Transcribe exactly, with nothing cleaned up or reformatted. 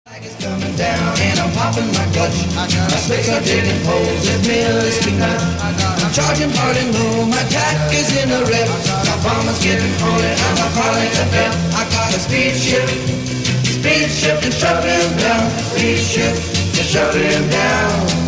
Flag is coming down and I'm popping my clutch. My slicks are digging holes at Millisky Nut. I'm charging hard and low, my tack is in a rev. My bomber's getting haunted, I'm a calling a bell. I got a speed ship, speed ship and shut him down. Speed ship to shut him down.